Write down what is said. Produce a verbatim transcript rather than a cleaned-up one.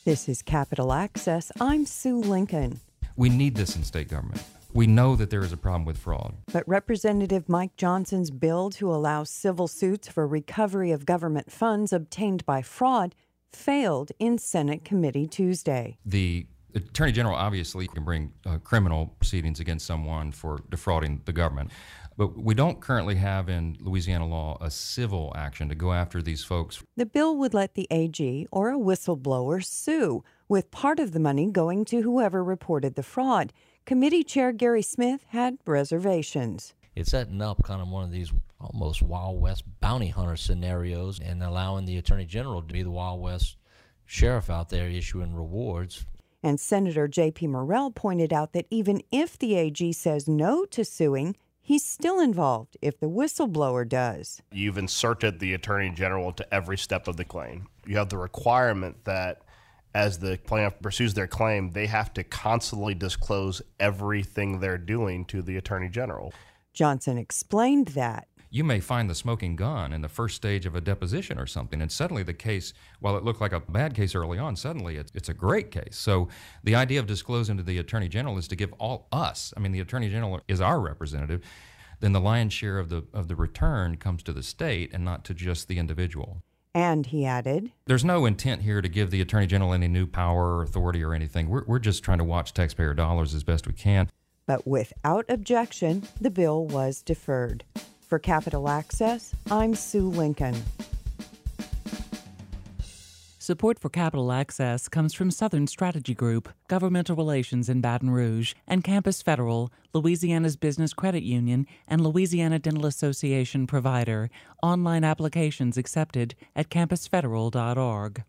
This is Capital Access. I'm Sue Lincoln. We need this in state government. We know that there is a problem with fraud. But Representative Mike Johnson's bill to allow civil suits for recovery of government funds obtained by fraud failed in Senate committee Tuesday. The Attorney General obviously can bring uh, criminal proceedings against someone for defrauding the government. But we don't currently have in Louisiana law a civil action to go after these folks. The bill would let the A G or a whistleblower sue, with part of the money going to whoever reported the fraud. Committee Chair Gary Smith had reservations. It's setting up kind of one of these almost Wild West bounty hunter scenarios and allowing the Attorney General to be the Wild West sheriff out there issuing rewards. And Senator J P Morrell pointed out that even if the A G says no to suing, he's still involved if the whistleblower does. You've inserted the Attorney General into every step of the claim. You have the requirement that as the plaintiff pursues their claim, they have to constantly disclose everything they're doing to the Attorney General. Johnson explained that. You may find the smoking gun in the first stage of a deposition or something, and suddenly the case, while it looked like a bad case early on, suddenly it's, it's a great case. So the idea of disclosing to the Attorney General is to give all us, I mean, the Attorney General is our representative, then the lion's share of the of the return comes to the state and not to just the individual. And he added, there's no intent here to give the Attorney General any new power or authority or anything. We're, we're just trying to watch taxpayer dollars as best we can. But without objection, the bill was deferred. For Capital Access, I'm Sue Lincoln. Support for Capital Access comes from Southern Strategy Group, Governmental Relations in Baton Rouge, and Campus Federal, Louisiana's business credit union and Louisiana Dental Association provider. Online applications accepted at campus federal dot org.